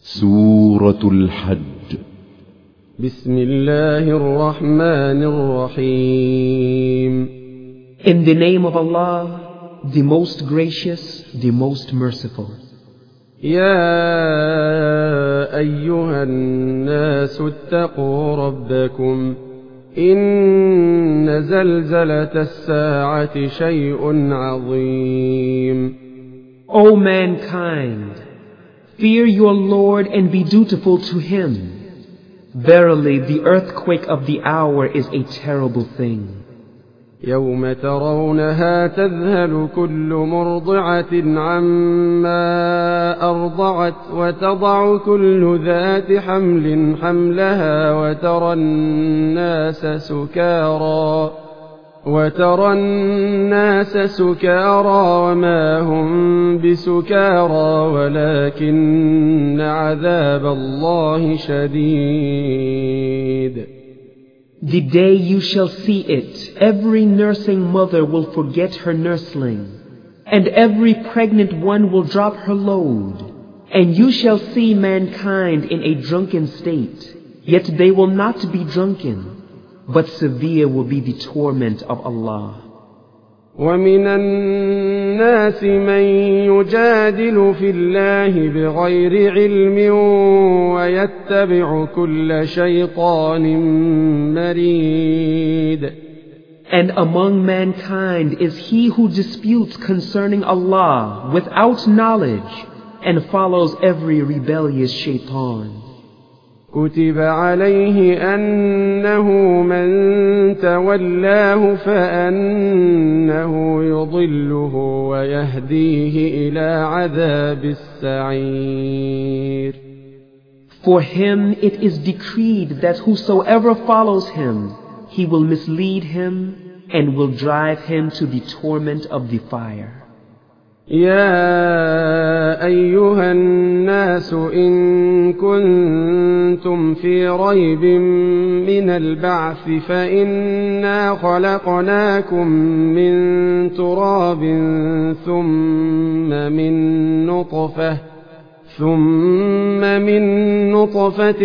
سورة الحج. بسم الله الرحمن الرحيم. In the name of Allah, the most gracious, the most merciful. يا أيها الناس اتقوا ربكم إن زلزلة الساعة شيء عظيم. O mankind, fear your Lord and be dutiful to Him. Verily, the earthquake of the hour is a terrible thing. يوم ترونها تذهل كل مرضعة عما أرضعت وتضع كل ذات حمل حملها وترى الناس سكارى وما هم بسكارى ولكن عذاب الله شديد. The day you shall see it, every nursing mother will forget her nursling, and every pregnant one will drop her load. And you shall see mankind in a drunken state, yet they will not be drunken, but severe will be the torment of Allah. ومن الناس من يجادل في الله بغير علم ويتبع كل شيطان مريد. And among mankind is he who disputes concerning Allah without knowledge and follows every rebellious shaitan. كتب عليه أنه من تولاه فأنه يضله ويهديه إلى عذاب السعير. For him it is decreed that whosoever follows him, he will mislead him and will drive him to the torment of the fire. يا أيها الناس إن كنتم في ريب من البعث فإنا خلقناكم من تراب ثم من نطفة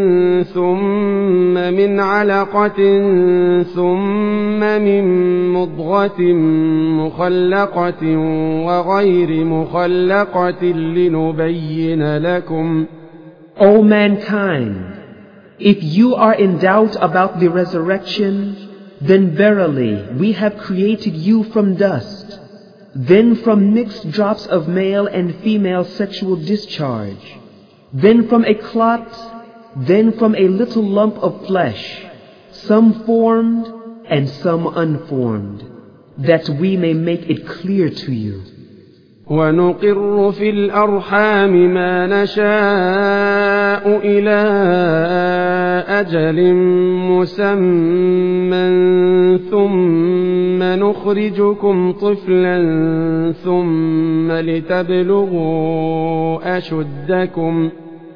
ثم من علقة ثم من مضغة مخلقة وغير مخلقة لنبين لكم. O mankind, if you are in doubt about the resurrection, then verily we have created you from dust, then from mixed drops of male and female sexual discharge, then from a clot, then from a little lump of flesh, some formed and some unformed, that we may make it clear to you. ونقر في الأرحام ما نشاء إلى أجل مسمى ثم نخرجكم طفلا ثم لتبلغوا أشدكم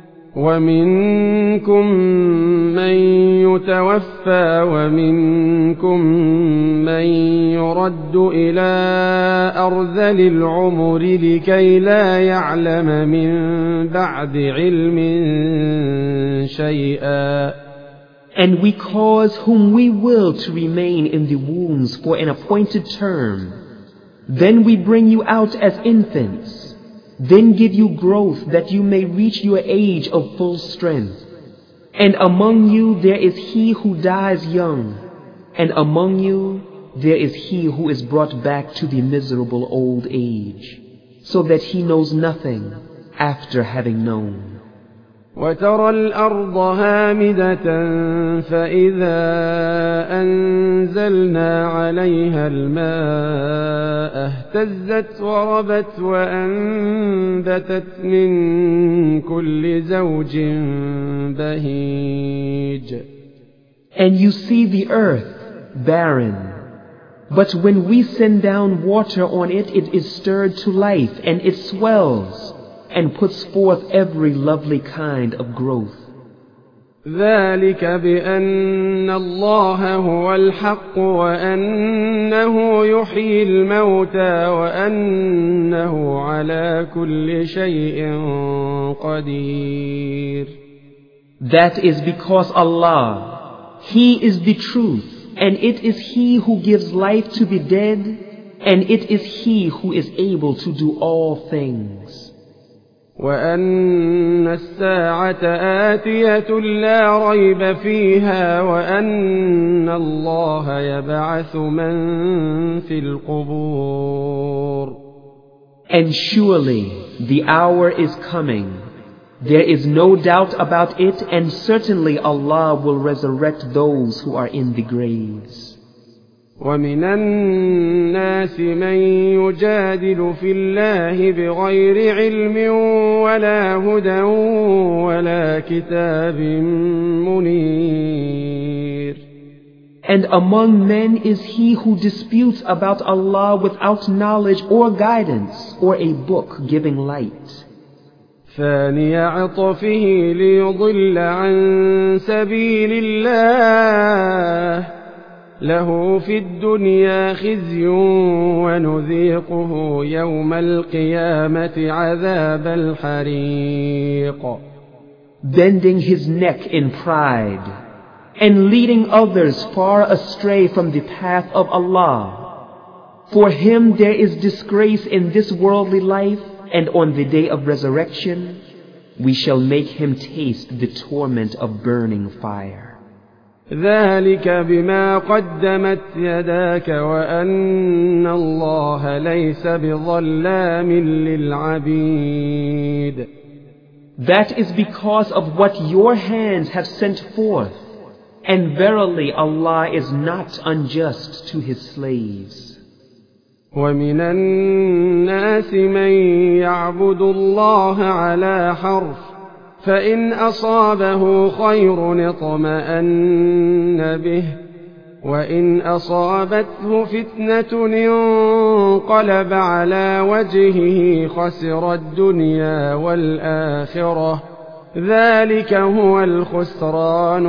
ومنكم من يتوفى ومنكم من يرد إلى أرذل العمر لكي لا يعلم من بعد علم شيئا. And we cause whom we will to remain in the wombs for an appointed term. Then we bring you out as infants. Then give you growth that you may reach your age of full strength. And among you there is he who dies young, and among you there is he who is brought back to the miserable old age, so that he knows nothing after having known. وترى الأرض هامدة فإذا أنزلنا عليها الماء اهتزت وربت وأنبتت من كل زوج بهيج. And you see the earth barren, but when we send down water on it, it is stirred to life and it swells and puts forth every lovely kind of growth. ذلك بأن الله هو الحق وأنه يحيي الموتى وأنه على كل شيء قدير. That is because Allah, He is the truth, and it is He who gives life to the dead, and it is He who is able to do all things. وأن الساعة آتية لا ريب فيها وأن الله يبعث من في القبور. And surely the hour is coming. There is no doubt about it, and certainly Allah will resurrect those who are in the graves. ومن الناس من يجادل في الله بغير علم ولا هدى ولا كتاب منير. And among men is he who disputes about Allah without knowledge or guidance or a book giving light. ثاني عطفه ليضل عن سبيل الله له في الدنيا خزي ونذيقه يوم القيامة عذاب الحريق. Bending his neck in pride and leading others far astray from the path of Allah. For him there is disgrace in this worldly life, and on the day of resurrection we shall make him taste the torment of burning fire. ذلك بما قدمت يداك وأن الله ليس بظلام للعبيد. That is because of what your hands have sent forth, and verily Allah is not unjust to His slaves. ومن الناس من يعبد الله على حرف فإن أصابه خير اطمأن به وإن أصابته فتنة انقلب على وجهه خسر الدنيا والآخرة ذلك هو الخسران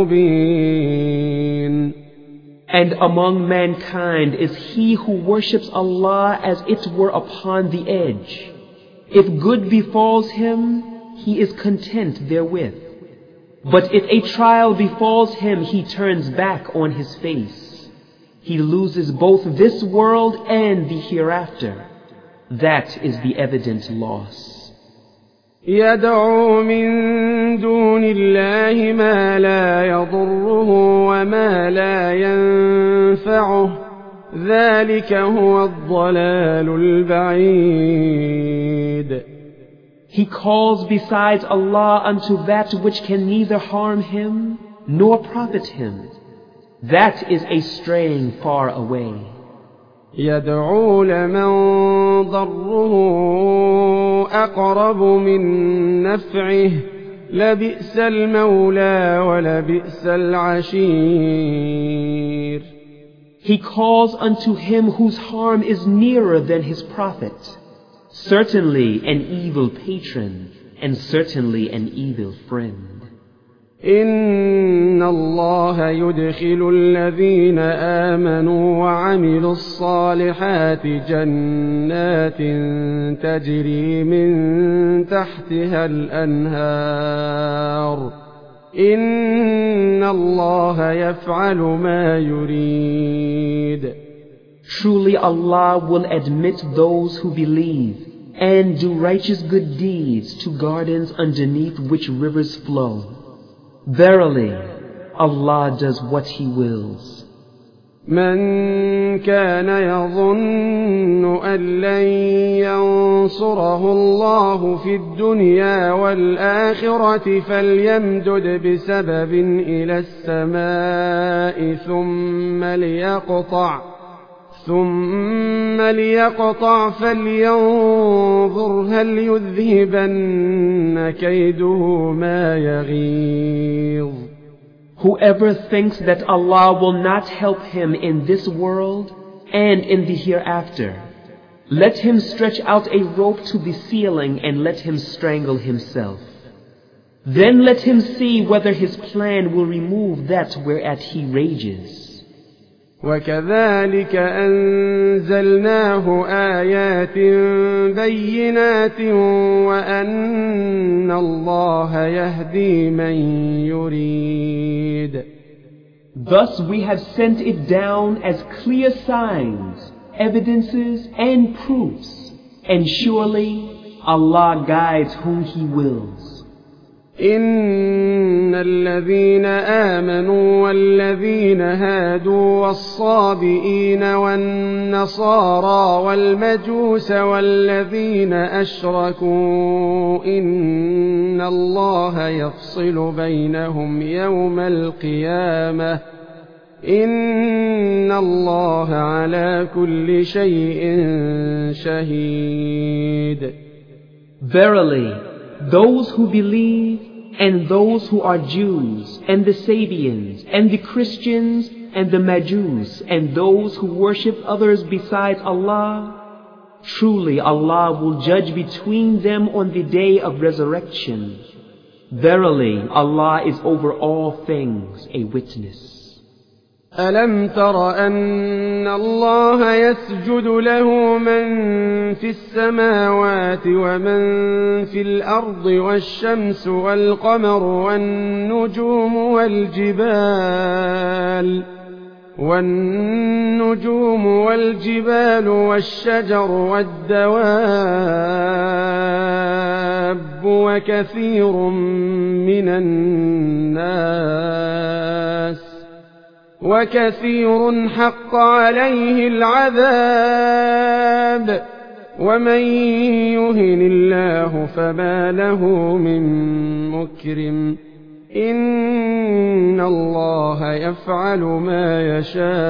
المبين. And among mankind is he who worships Allah as it were upon the edge. If good befalls him, he is content therewith. But if a trial befalls him, he turns back on his face. He loses both this world and the hereafter. That is the evident loss. يدعو من دون الله ما لا يضره وما لا ينفعه ذلك هو الضلال البعيد. He calls besides Allah unto that which can neither harm him nor profit him. That is a straying far away. يدعو لمن ضره أقرب من نفعه لبئس المولى ولبئس العشير. He calls unto him whose harm is nearer than his profit. Certainly an evil patron, and certainly an evil friend. إن الله يدخل الذين آمنوا وعملوا الصالحات جنات تجري من تحتها الأنهار إن الله يفعل ما يريد. Truly Allah will admit those who believe and do righteous good deeds to gardens underneath which rivers flow. Verily, Allah does what He wills. من كان يظن أن لن ينصره الله في الدنيا والآخرة فليمدد بسبب إلى السماء ثم ليقطع فلينظر هل يذهبن كيده ما يغيظ. Whoever thinks that Allah will not help him in this world and in the hereafter, let him stretch out a rope to the ceiling and let him strangle himself. Then let him see whether his plan will remove that whereat he rages. وكذلك أنزلناه آيات بينات وأن الله يهدي من يريد. Thus we have sent it down as clear signs, evidences, and proofs, and surely Allah guides whom He wills. إن الذين آمنوا والذين هادوا والصابئين والنصارى والمجوس والذين أشركوا إن الله يفصل بينهم يوم القيامة إن الله على كل شيء شهيد. Verily, those who believe and those who are Jews and the Sabians and the Christians and the Majus and those who worship others besides Allah, truly Allah will judge between them on the day of resurrection. Verily, Allah is over all things a witness. ألم تر أن الله يسجد له من في السماوات ومن في الأرض والشمس والقمر والنجوم والجبال والشجر والدواب وكثير من الناس وكثير حق عليه العذاب ومن يهن الله فما له من مكرم إن الله يفعل ما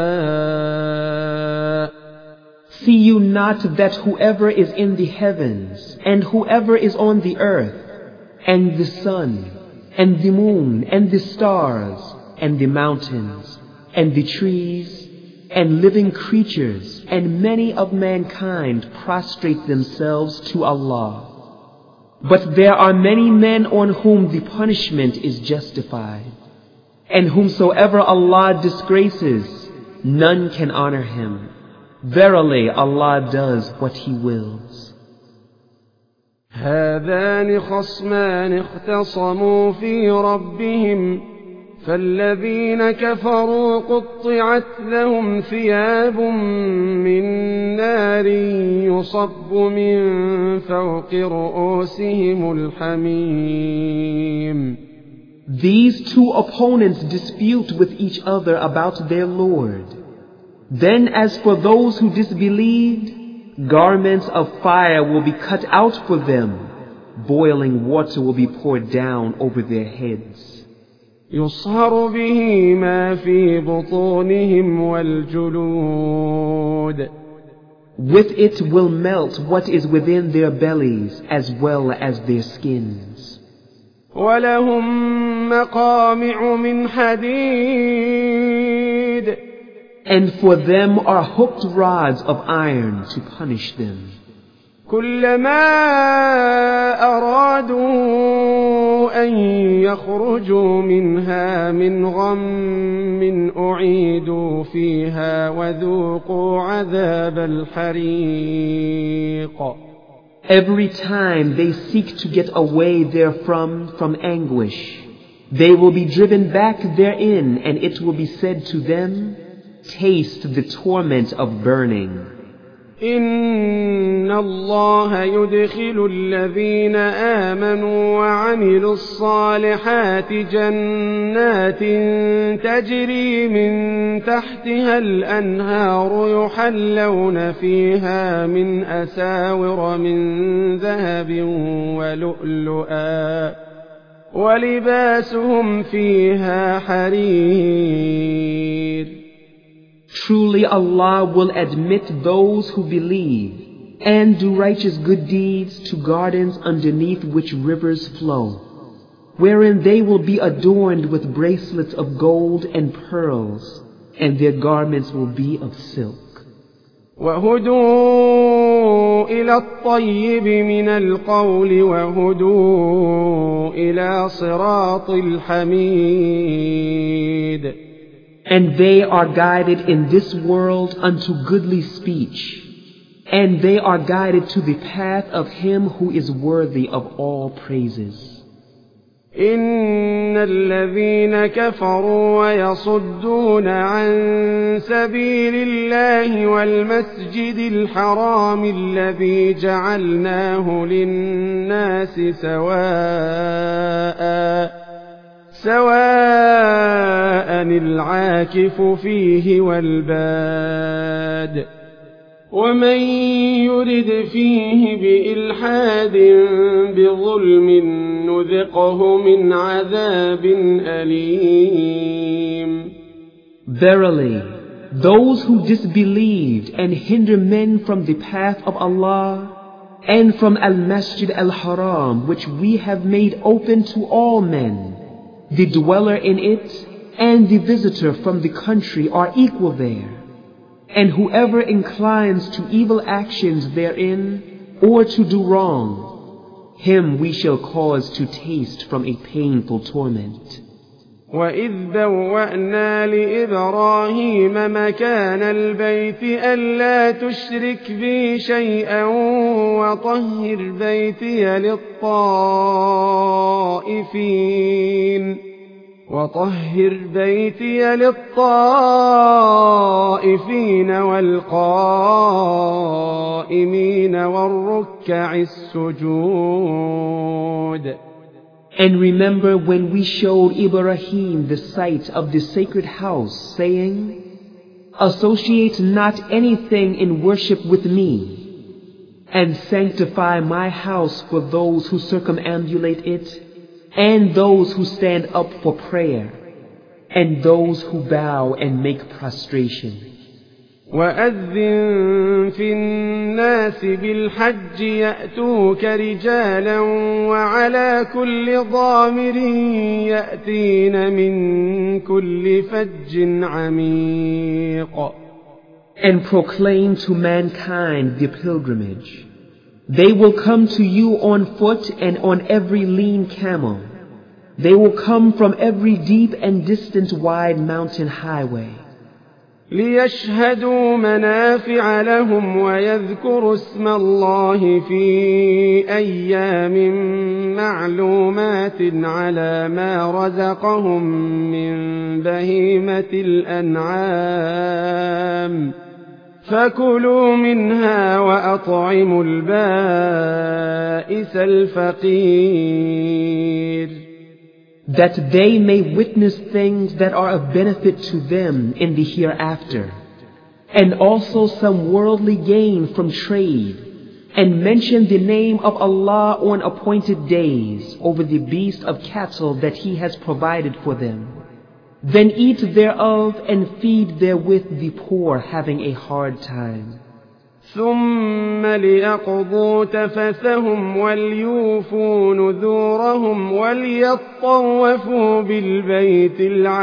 يشاء. See you not that whoever is in the heavens and whoever is on the earth and the sun and the moon and the stars and the mountains and the trees, and living creatures, and many of mankind prostrate themselves to Allah. But there are many men on whom the punishment is justified, and whomsoever Allah disgraces, none can honor him. Verily, Allah does what He wills. هذان خصمان اختصموا في ربهم فالذين كفروا قطعت لهم ثياب من نار يصب من فوق رؤوسهم الحميم. These two opponents dispute with each other about their Lord. Then as for those who disbelieved, garments of fire will be cut out for them. Boiling water will be poured down over their heads. يصهر به ما في بطونهم والجلود. With it will melt what is within their bellies as well as their skins. ولهم مقامع من حديد. And for them are hooked rods of iron to punish them. كلما أرادوا أن يخرجوا منها من غم أعيدوا فيها وذوقوا عذاب الحريق. Every time they seek to get away therefrom from anguish, they will be driven back therein, and it will be said to them, taste the torment of burning. إن الله يدخل الذين آمنوا وعملوا الصالحات جنات تجري من تحتها الأنهار يحلون فيها من أساور من ذهب ولؤلؤا ولباسهم فيها حرير. Truly Allah will admit those who believe and do righteous good deeds to gardens underneath which rivers flow, wherein they will be adorned with bracelets of gold and pearls, and their garments will be of silk. وهدوا إلى الطيب من القول وهدوا إلى صراط الحميد. And they are guided in this world unto goodly speech, and they are guided to the path of him who is worthy of all praises. إن الذين كفروا ويصدون عن سبيل الله والمسجد الحرام الذي جعلناه للناس سواء العاكف فيه والباد ومن يرد فيه بإلحاد بظلم نذقه من عذاب أليم. Verily, those who disbelieved and hinder men from the path of Allah and from Al-Masjid Al-Haram, which we have made open to all men, the dweller in it and the visitor from the country are equal there. And whoever inclines to evil actions therein, or to do wrong, him we shall cause to taste from a painful torment. وَإِذْ بَوَّأْنَا لِإِبْرَاهِيمَ مَكَانَ الْبَيْتِ أَلَّا تُشْرِكْ بِي شَيْئًا وَطَهِّرْ بَيْتِيَ لِلطَّائِفِينَ وَالْقَائِمِينَ وَالرُّكَّعِ السُّجُودِ. And remember when we showed Ibrahim the site of the sacred house, saying, associate not anything in worship with me, and sanctify my house for those who circumambulate it, and those who stand up for prayer, and those who bow and make prostration. وَأَذِّن فِي النَّاسِ بِالْحَجِّ يَأْتُوكَ رِجَالًا وَعَلَى كُلِّ ضَامِرٍ يَأْتِينَ مِنْ كُلِّ فَجٍّ عَمِيقٍ. And proclaim to mankind the pilgrimage. They will come to you on foot and on every lean camel. They will come from every deep and distant wide mountain highway. ليشهدوا منافع لهم ويذكروا اسم الله في أيام معلومات على ما رزقهم من بهيمة الأنعام فكلوا منها وأطعموا البائس الفقير. That they may witness things that are of benefit to them in the hereafter, and also some worldly gain from trade, and mention the name of Allah on appointed days over the beast of cattle that He has provided for them. Then eat thereof and feed therewith the poor having a hard time. ثم ليقضوا تفثهم وليوفوا نذورهم وليطوفوا بالبيت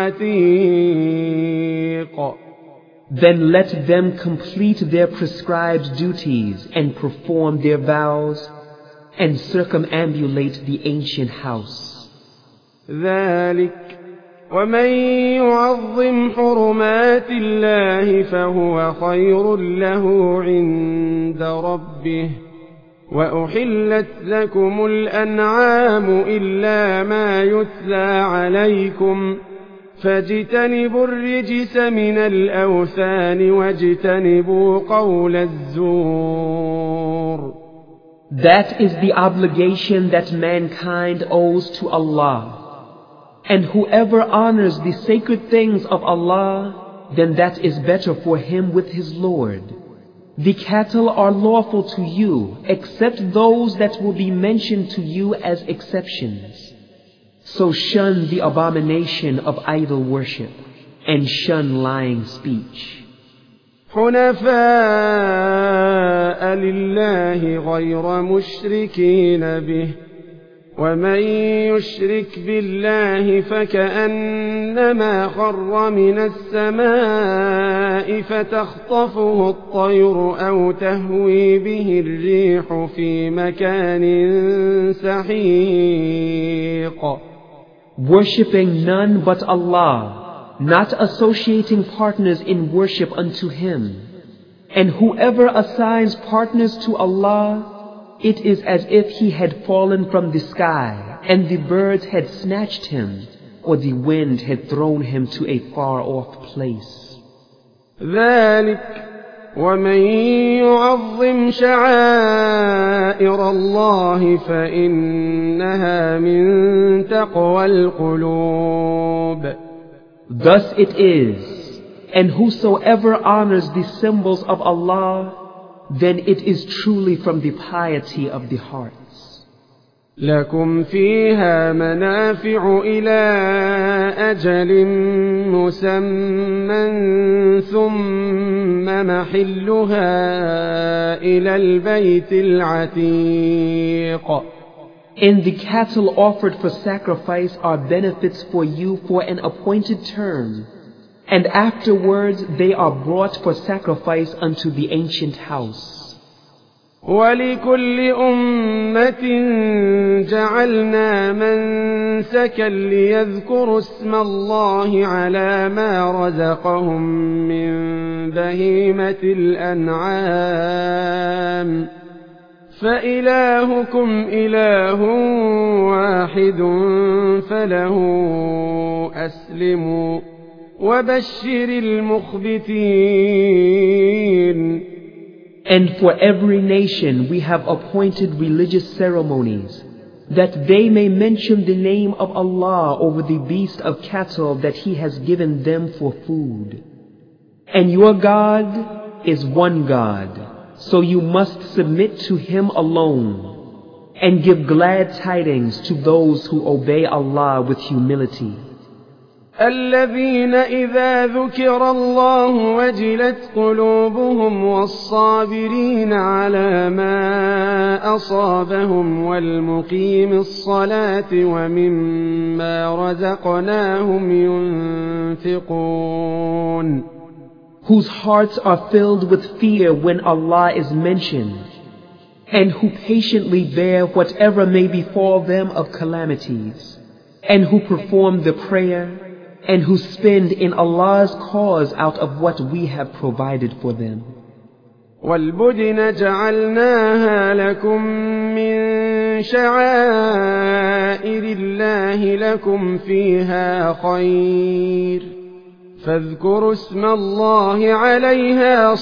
العتيق. Then let them complete their prescribed duties and perform their vows and circumambulate the ancient house. ذلك ومن يعظم حرمات الله فهو خير له عند ربه وأحلت لكم الأنعام إلا ما يتلى عليكم فاجتنبوا الرجس من الأوثان واجتنبوا قول الزور. That is the obligation that mankind owes to Allah. And whoever honors the sacred things of Allah, then that is better for him with his Lord. The cattle are lawful to you, except those that will be mentioned to you as exceptions. So shun the abomination of idol worship, and shun lying speech. حنفاء لله غير مشركين به ومن يشرك بالله فكأنما خر من السماء فتخطفه الطير أو تهوي به الريح في مكان سحيق. Worshipping none but Allah, not associating partners in worship unto Him. And whoever assigns partners to Allah, it is as if he had fallen from the sky, and the birds had snatched him, or the wind had thrown him to a far-off place. ذلك ومن يعظم شعائر الله فإنها من تقوى القلوب. Thus it is, and whosoever honors the symbols of Allah, then it is truly from the piety of the hearts. لكم فيها منافع إلى أجل مسمى ثم محلها إلى البيت العتيق. In the cattle offered for sacrifice are benefits for you for an appointed term, and afterwards they are brought for sacrifice unto the ancient house. وَلِكُلِّ أُمَّةٍ جَعَلْنَا مَنسَكًا لِيَذْكُرُوا اسْمَ اللَّهِ عَلَى مَا رَزَقَهُم مِّن بَهِيمَةِ الْأَنْعَامِ فَإِلَٰهُكُمْ إِلَٰهٌ وَاحِدٌ فَلَهُ أَسْلِمُوا وَبَشِّرِ الْمُخْبِتِينَ. And for every nation we have appointed religious ceremonies, that they may mention the name of Allah over the beast of cattle that He has given them for food. And your God is one God, so you must submit to Him alone, and give glad tidings to those who obey Allah with humility. الذين إذا ذكر الله وجلت قلوبهم والصابرين على ما أصابهم والمقيم الصلاة ومما رزقناهم ينفقون. Whose hearts are filled with fear when Allah is mentioned, and who patiently bear whatever may befall them of calamities, and who perform the prayer, and who spend in Allah's cause out of what we have provided for them. وَالْبُدْنَ جَعَلْنَاهَا لَكُم مِّن شَعَائِرِ اللَّهِ لَكُمْ فِيهَا خَيْرٌ فاذكروا اسم الله عليها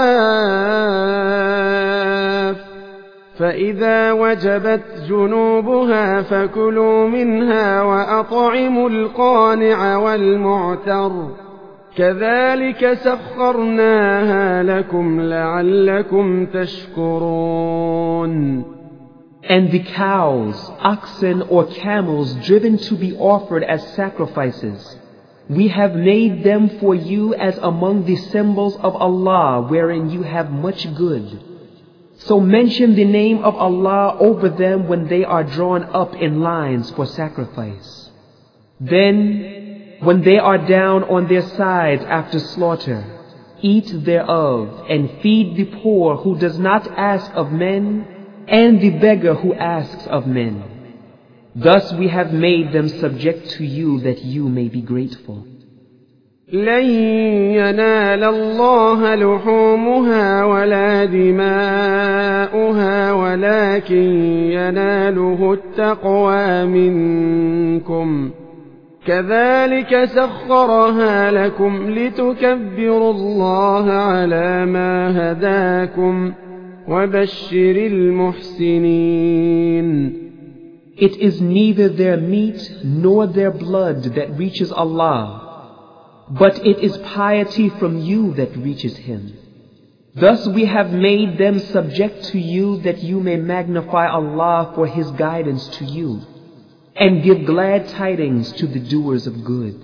صواف فإذا وجبت جنوبها فكلوا منها وأطعموا القانع والمعتر كذلك سخرناها لكم لعلكم تشكرون. And the cows, oxen or camels driven to be offered as sacrifices, we have made them for you as among the symbols of Allah wherein you have much good. So mention the name of Allah over them when they are drawn up in lines for sacrifice. Then, when they are down on their sides after slaughter, eat thereof and feed the poor who does not ask of men and the beggar who asks of men. Thus we have made them subject to you that you may be grateful. لن ينال الله لحومها ولا دماؤها ولكن يناله التقوى منكم كذلك سخرها لكم لتكبروا الله على ما هداكم وبشر المحسنين. It is neither their meat nor their blood that reaches Allah, but it is piety from you that reaches Him. Thus we have made them subject to you that you may magnify Allah for His guidance to you, and give glad tidings to the doers of good.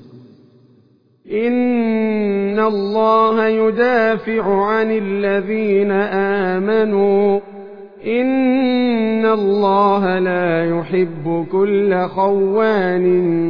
إن الله يدافع عن الذين آمنوا إن الله لا يحب كل خوان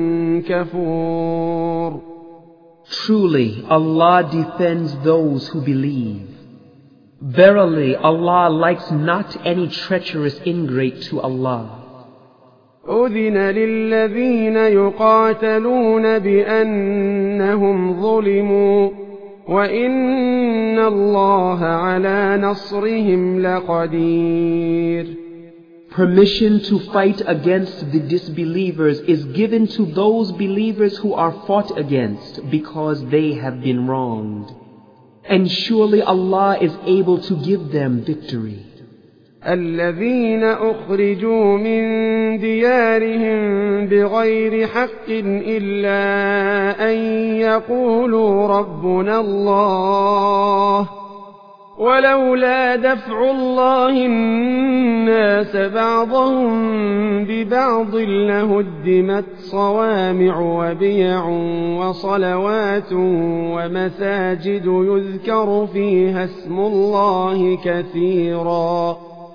كفور. Truly, Allah defends those who believe. Verily, Allah likes not any treacherous ingrate to Allah. أذن للذين يقاتلون بأنهم ظلموا وإن الله على نصرهم لقدير. Permission to fight against the disbelievers is given to those believers who are fought against because they have been wronged. And surely Allah is able to give them victory. الذين أخرجوا من ديارهم بغير حق إلا أن يقولوا ربنا الله ولولا دفع الله الناس بعضهم ببعض لهدمت صوامع وبيع وصلوات ومساجد يذكر فيها اسم الله كثيرا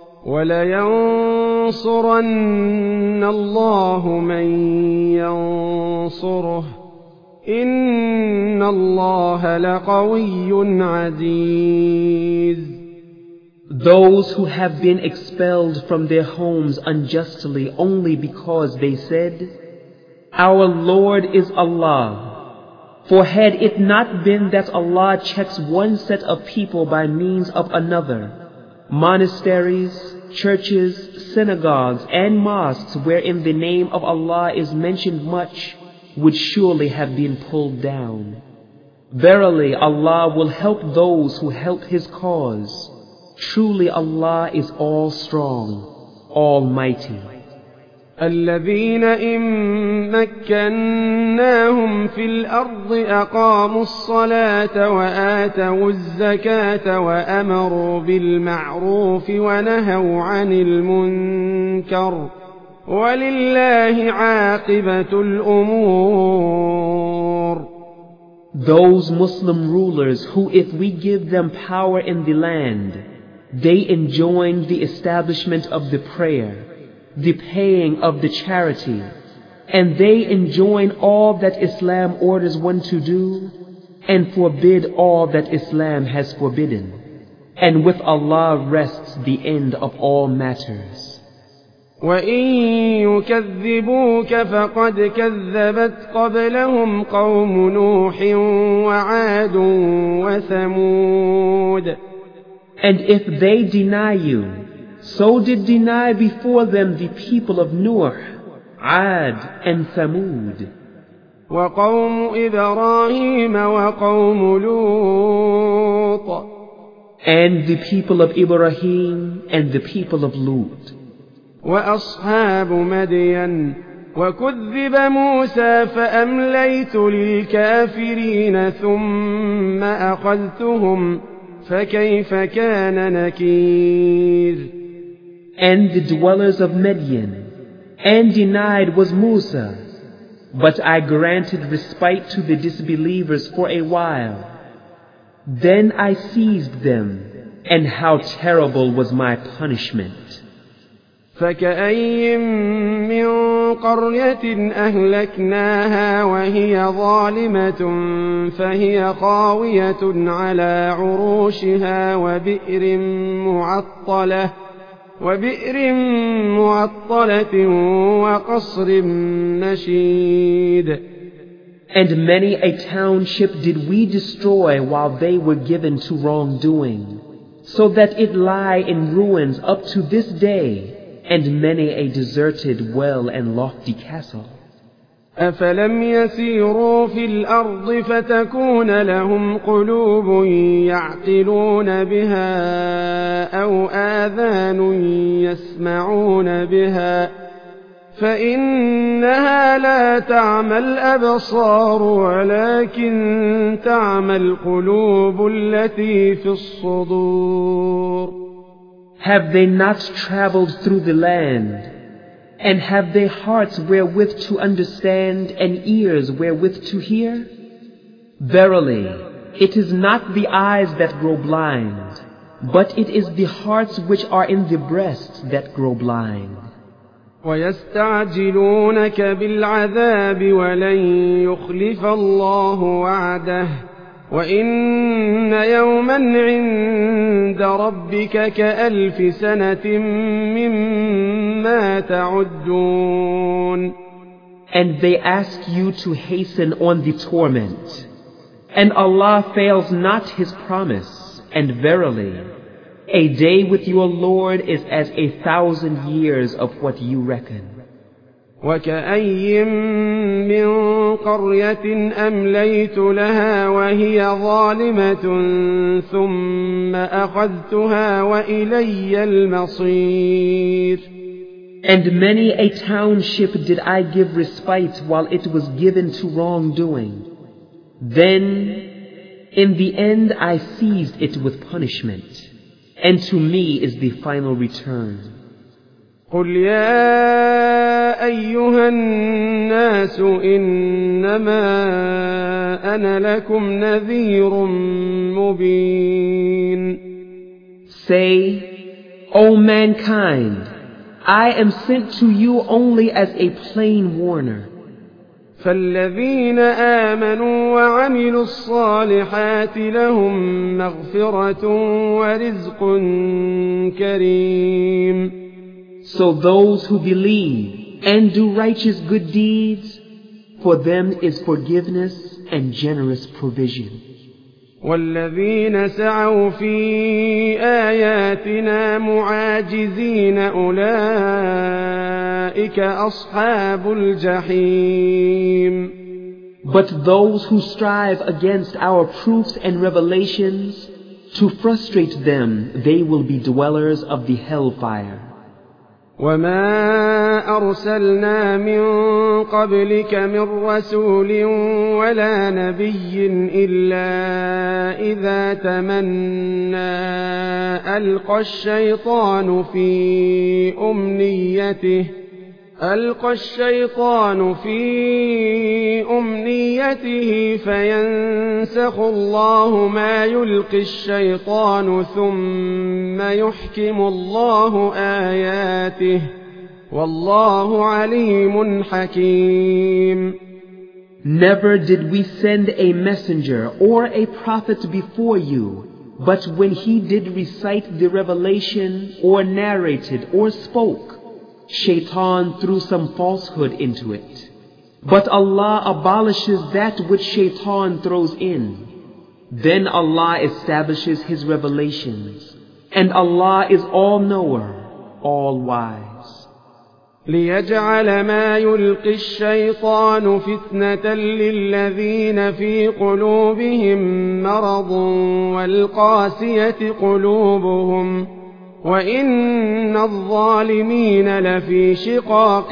ولينصرن الله من ينصره إن الله لقوي عزيز. Those who have been expelled from their homes unjustly only because they said, Our Lord is Allah. For had it not been that Allah checks one set of people by means of another, monasteries, churches, synagogues, and mosques wherein the name of Allah is mentioned much would surely have been pulled down. Verily, Allah will help those who help His cause. Truly, Allah is all strong, almighty. الذين إن مكناهم في الأرض أقاموا الصلاة وآتوا الزكاة وأمروا بالمعروف ونهوا عن المنكر ولله عاقبة الأمور. Those Muslim rulers who, if we give them power in the land, they enjoin the establishment of the prayer, the paying of the charity, and they enjoin all that Islam orders one to do, and forbid all that Islam has forbidden. And with Allah rests the end of all matters. وَإِن يُكَذِّبُوكَ فَقَدْ كَذَّبَتْ قَبْلَهُمْ قَوْمُ نُوحٍ وَعَادٌ وَثَمُودَ. And if they deny you, so did deny before them the people of Nuh, Ad, and Thamud. وَقَوْمُ إِبْرَاهِيمَ وَقَوْمُ لُوطٍ. And the people of Ibrahim and the people of Lut. وأصحاب مدين وكذب موسى فأمليت للكافرين ثم أخذتهم فكيف كان نكير. And the dwellers of Midian and denied was Musa, but I granted respite to the disbelievers for a while. Then I seized them, and how terrible was my punishment. فكأين من قرية أهلكناها وهي ظالمة فهي خاوية على عروشها وبئر معطلة وقصر مشيد. And many a township did we destroy while they were given to wrongdoing, so that it lie in ruins up to this day, and many a deserted well and lofty castle. أفلم يسيروا في الأرض فتكون لهم قلوب يعقلون بها أو آذان يسمعون بها فإنها لا تعمى الأبصار ولكن تعمى القلوب التي في الصدور. Have they not traveled through the land? And have they hearts wherewith to understand and ears wherewith to hear? Verily, it is not the eyes that grow blind, But it is the hearts which are in the breasts that grow blind. ويستعجلونك بالعذاب ولن يخلف الله وعده وإن يوما عند ربك كألف سنة مما تعدون. And they ask you to hasten on the torment. And Allah fails not His promise, and verily, a day with your Lord is as 1,000 years of what you reckon. وكأي من قرية أمليت لها وهي ظالمة ثم أخذتها وإلي المصير. And many a township did I give respite while it was given to wrongdoing. Then, in the end, I seized it with punishment, and to me is the final return. قل يا أيها الناس إنما أنا لكم نذير مبين. Say, O mankind, I am sent to you only as a plain warner. فالذين آمنوا وعملوا الصالحات لهم مغفرة ورزق كريم. So those who believe and do righteous good deeds, for them is forgiveness and generous provision. والذين سعوا في آياتنا معاجزين أولئك أصحاب الجحيم. But those who strive against our proofs and revelations, to frustrate them, they will be dwellers of the hellfire. وما أرسلنا من قبلك من رسول ولا نبي إلا إذا تمنى ألقى الشيطان في أمنيته فينسخ الله ما يلقي الشيطان ثم يحكم الله آياته والله عليم حكيم. Never did we send a messenger or a prophet before you, but when he did recite the revelation or narrated or spoke, Shaitan threw some falsehood into it. But Allah abolishes that which Shaitan throws in. Then Allah establishes His revelations, and Allah is all-knower, all-wise. ليجعل ما يلقي الشيطان فتنة للذين في قلوبهم مرض والقاسية قلوبهم وإن الظالمين لفي شقاق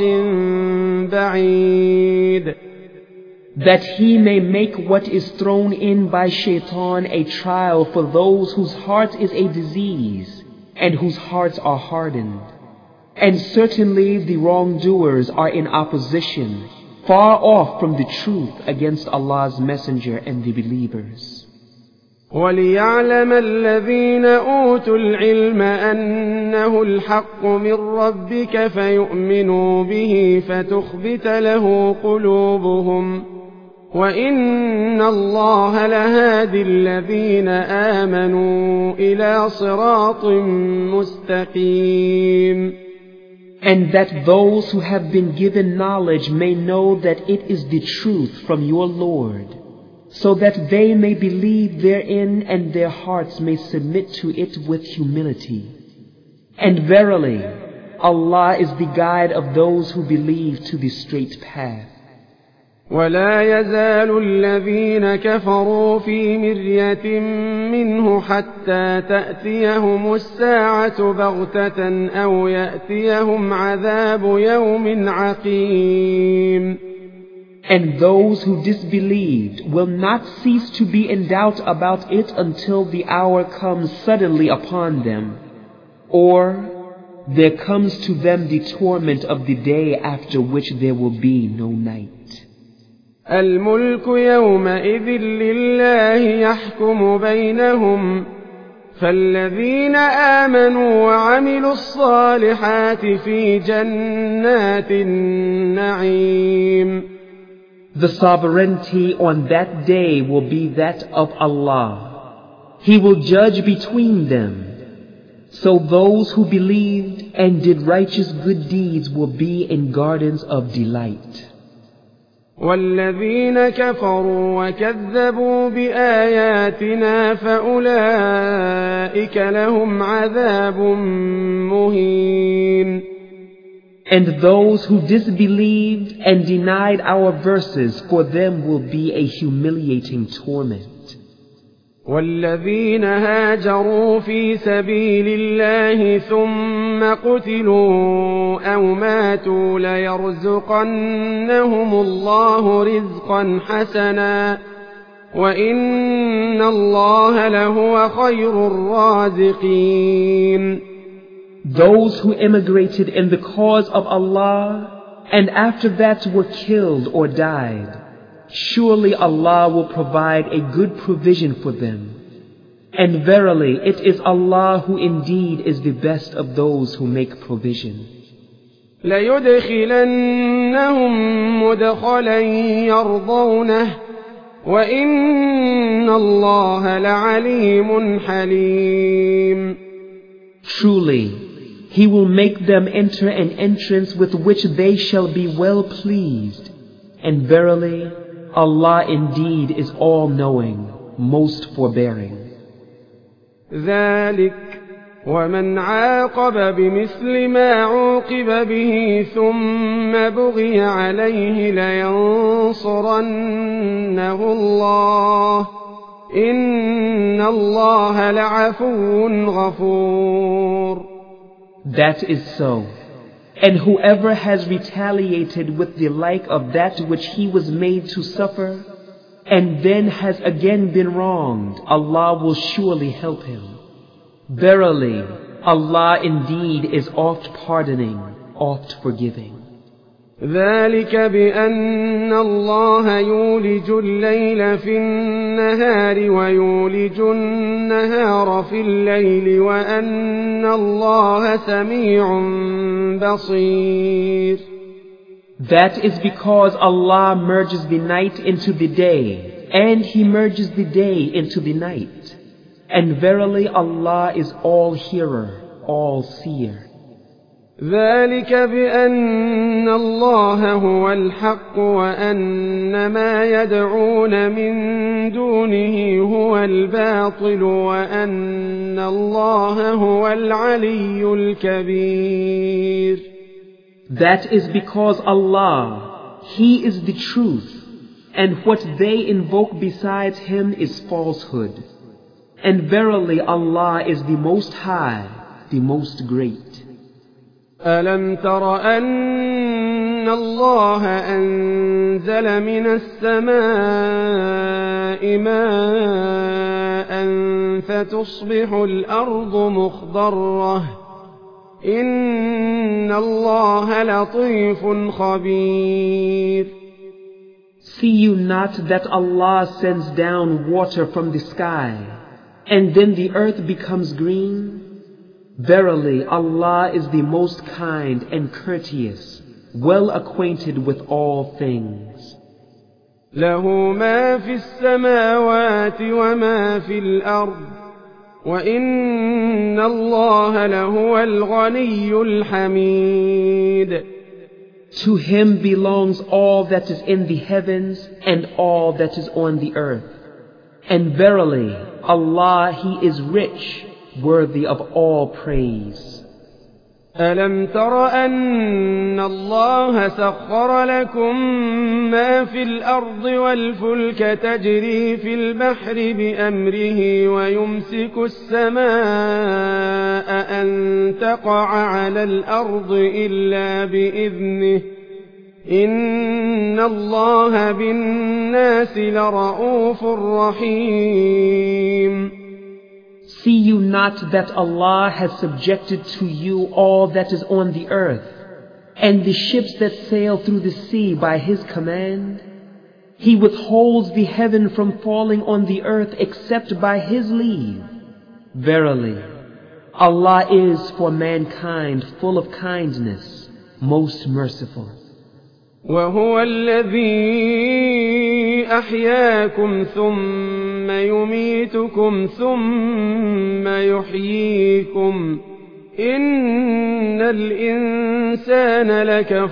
بعيد. That He may make what is thrown in by Shaitan a trial for those whose heart is a disease and whose hearts are hardened. And certainly the wrongdoers are in opposition, far off from the truth against Allah's Messenger and the believers. وَلِيَعْلَمَ الَّذِينَ أُوتُوا الْعِلْمَ أَنَّهُ الْحَقُّ مِنْ رَبِّكَ فَيُؤْمِنُوا بِهِ فَتُخْبِتَ لَهُ قُلُوبُهُمْ وَإِنَّ اللَّهَ لَهَادِي الَّذِينَ آمَنُوا إِلَى صِرَاطٍ مُسْتَقِيمٍ. And that those who have been given knowledge may know that it is the truth from your Lord, so that they may believe therein and their hearts may submit to it with humility. And verily, Allah is the guide of those who believe to the straight path. ولا يزال الذين كفروا في مرية منه حتى تأتيهم الساعة بغتة أو يأتيهم عذاب يوم عقيم. And those who disbelieved will not cease to be in doubt about it until the hour comes suddenly upon them, or there comes to them the torment of the day after which there will be no night. الملك يومئذ لله يحكم بينهم فالذين آمنوا وعملوا الصالحات في جنات النعيم. The sovereignty on that day will be that of Allah. He will judge between them. So those who believed and did righteous good deeds will be in gardens of delight. والذين كفروا وكذبوا بآياتنا فأولئك لهم عذاب مهين. And those who disbelieved and denied our verses, for them will be a humiliating torment. والذين هاجروا في سبيل الله ثم قتلوا أو ماتوا ليرزقنهم الله رزقا حسنا وإن الله لهو خير الرازقين. Those who immigrated in the cause of Allah and after that were killed or died, surely Allah will provide a good provision for them. And verily, it is Allah who indeed is the best of those who make provision. لَيُدْخِلَنَّهُمْ مُدْخَلًا يَرْضَوْنَهُ وَإِنَّ اللَّهَ لَعَلِيمٌ حَلِيمٌ. Truly, He will make them enter an entrance with which they shall be well pleased. And verily, Allah indeed is all-knowing, most forbearing. ذلك ومن عاقب بمثل ما عوقب به ثم بغي عليه لينصرنه الله إن الله لعفو غفور. That is so. And whoever has retaliated with the like of that which he was made to suffer, and then has again been wronged, Allah will surely help him. Verily, Allah indeed is oft pardoning, oft forgiving. ذلك بأن الله يولج الليل في النهار ويولج النهار في الليل وأن الله سميع بصير. That is because Allah merges the night into the day, and He merges the day into the night. And verily Allah is all-hearer, all-seer. ذلك بأن الله هو الحق وأن ما يدعون من دونه هو الباطل وأن الله هو العلي الكبير. That is because Allah, He is the truth, and what they invoke besides Him is falsehood. And verily Allah is the Most High, the Most Great. ألم تر أن الله أنزل من السماء ماء فتصبح الأرض مخضرة إن الله لطيف خبير. See you not that Allah sends down water from the sky, and then the earth becomes green? Verily, Allah is the most kind and courteous, well acquainted with all things. له ما في السماوات وما في الأرض وإن الله لهو الغني الحميد. To Him belongs all that is in the heavens and all that is on the earth. And verily, Allah, He is rich, worthy of all praise. ألم تر أن الله سخر لكم ما في الأرض والفلك تجري في البحر بأمره ويمسك السماء أن تقع على الأرض إلا بإذنه إن الله بالناس لرءوف رحيم. See you not that Allah has subjected to you all that is on the earth, and the ships that sail through the sea by His command? He withholds the heaven from falling on the earth except by His leave. Verily, Allah is for mankind full of kindness, most merciful. وهو الذي أحياكم ثم يميتكم ثم يحييكم إن الإنسان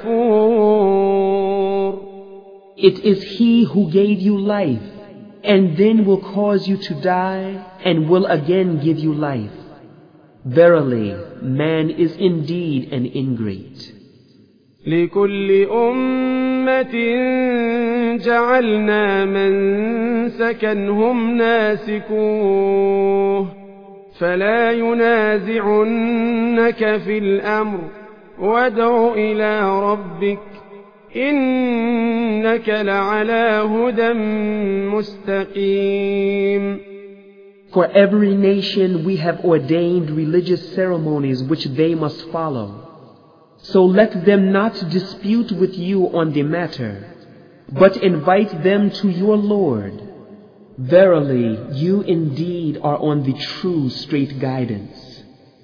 لكفور. It is He who gave you life and then will cause you to die and will again give you life. Verily, man is indeed an ingrate. لكل أمة جعلنا منسكا هم ناسكوه فلا ينازعنك في الأمر وادع إلى ربك إنك لعلى هدى مستقيم. For every nation we have ordained religious ceremonies which they must follow. So let them not dispute with you on the matter, but invite them to your Lord. Verily, you indeed are on the true straight guidance.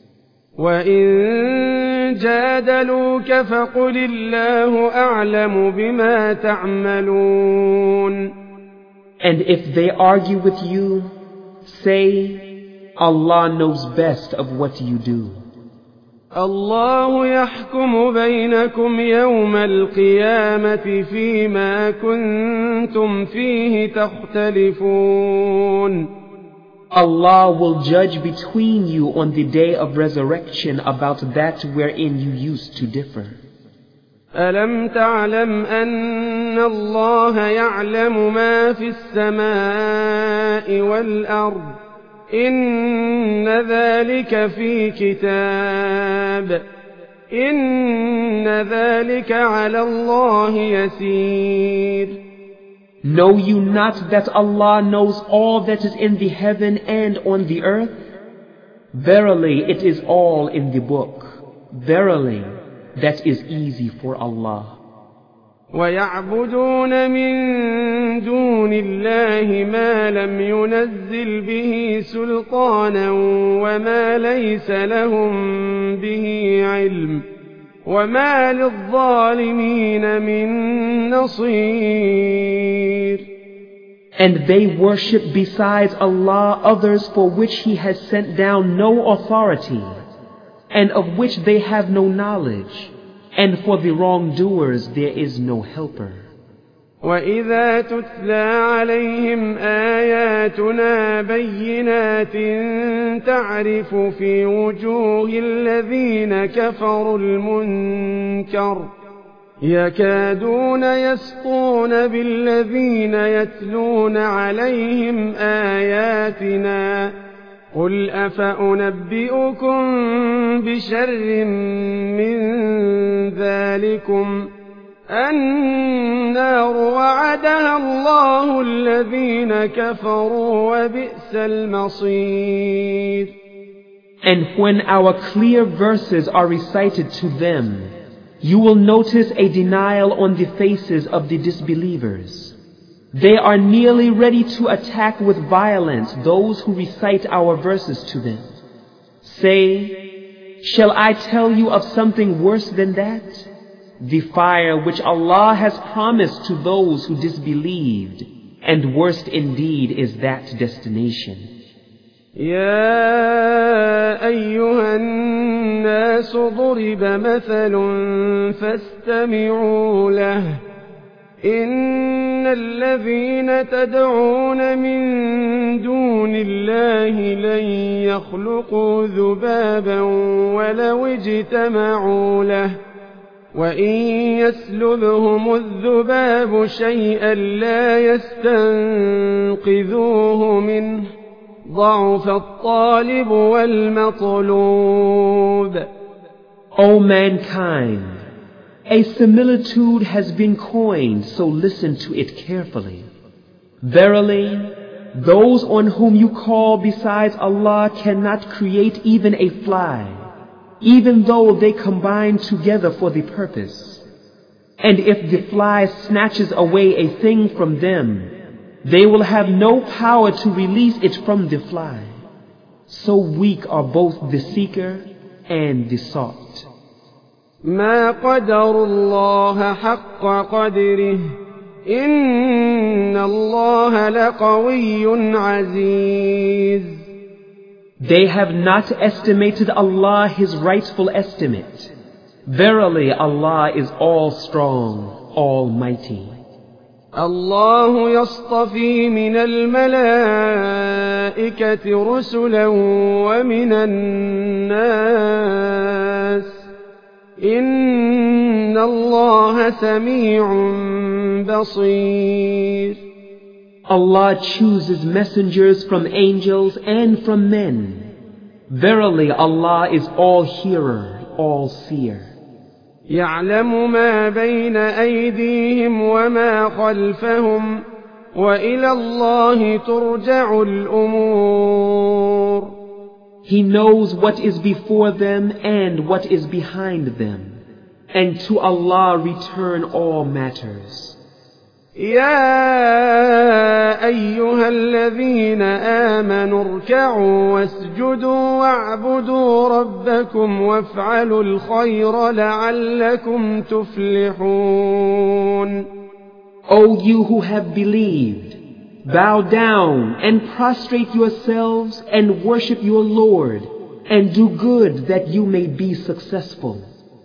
وَإِن جَادَلُوكَ فَقُلِ اللَّهُ أَعْلَمُ بِمَا تَعْمَلُونَ. And if they argue with you, say, Allah knows best of what you do. الله يحكم بينكم يوم القيامة فيما كنتم فيه تختلفون. Allah will judge between you on the day of resurrection about that wherein you used to differ. ألم تعلم أن الله يعلم ما في السماء والأرض إن ذلك في كتاب إن ذلك على الله يسير. Know you not that Allah knows all that is in the heaven and on the earth? Verily, it is all in the book. Verily, that is easy for Allah. ويعبدون من دون الله ما لم ينزل به سلطانا وما ليس لهم به علم وما للظالمين من نصير. And they worship besides Allah others for which He has sent down no authority, and of which they have no knowledge. And for the wrongdoers there is no helper. وَإِذَا تُتْلَى عَلَيْهِمْ آيَاتُنَا بَيِّنَاتٍ تَعْرِفُ فِي وُجُوهِ الَّذِينَ كَفَرُوا الْمُنكَرَ يَكَادُونَ يَسْطُونَ بِالَّذِينَ يَتْلُونَ عَلَيْهِمْ آيَاتِنَا قل أفأنبئكم بشر من ذلكم النار وعدها الله الذين كفروا وبئس المصير. And when our clear verses are recited to them, you will notice a denial on the faces of the disbelievers. They are nearly ready to attack with violence those who recite our verses to them. Say, shall I tell you of something worse than that? The fire which Allah has promised to those who disbelieved, and worst indeed is that destination. يا أيها الناس ضرب مثل فاستمعوا له إن الذين تدعون من دون الله لن يخلقوا ذبابا ولو اجتمعوا له وإن يسلبهم الذباب شيئا لا يستنقذوه منه ضعف الطالب والمطلوب. O mankind, a similitude has been coined, so listen to it carefully. Verily, those on whom you call besides Allah cannot create even a fly, even though they combine together for the purpose. And if the fly snatches away a thing from them, they will have no power to release it from the fly. So weak are both the seeker and the sought. ما قدر الله حق قدره إن الله لقوي عزيز. They have not estimated Allah His rightful estimate. Verily Allah is all strong, almighty. الله يصطفي من الملائكة رسلا ومن الناس إن الله سميع بصير. Allah chooses messengers from angels and from men. Verily Allah is all hearer, all seer. يعلم ما بين أيديهم وما خلفهم وإلى الله ترجع الأمور. He knows what is before them and what is behind them, and to Allah return all matters. يا أيها الذين آمنوا اركعوا واسجدوا واعبدوا ربكم وافعلوا الخير لعلكم تفلحون. O you who have believed, bow down and prostrate yourselves and worship your Lord, and do good that you may be successful.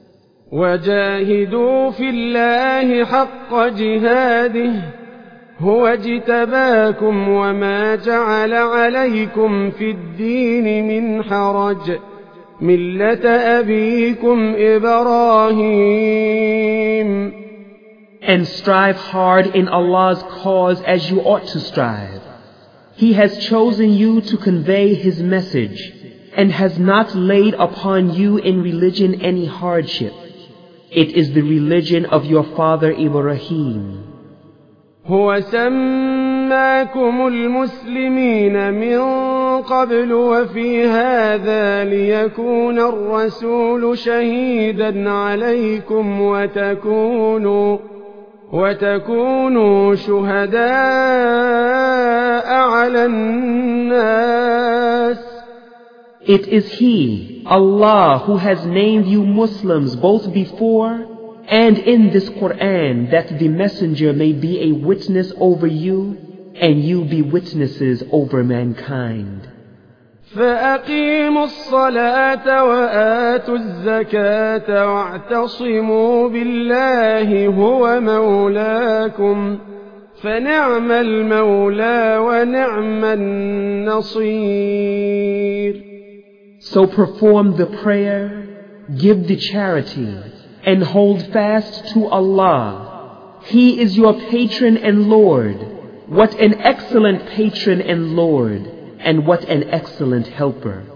وجاهدوا في الله حق جهاده هو اجتباكم وما جعل عليكم في الدين من حرج ملة أبيكم إبراهيم. And strive hard in Allah's cause as you ought to strive. He has chosen you to convey His message and has not laid upon you in religion any hardship. It is the religion of your father Ibrahim. هو سماكم المسلمين من قبل وفي هذا ليكون الرسول شهيدا عليكم وتكونوا شهداء على الناس. It is He, Allah, who has named you Muslims both before and in this Quran, that the messenger may be a witness over you and you be witnesses over mankind. فأقيموا الصلاة وآتوا الزكاة واعتصموا بالله هو مولاكم فنعم المولى ونعم النصير. So perform the prayer, give the charity, and hold fast to Allah. He is your patron and Lord. What an excellent patron and Lord, and what an excellent helper.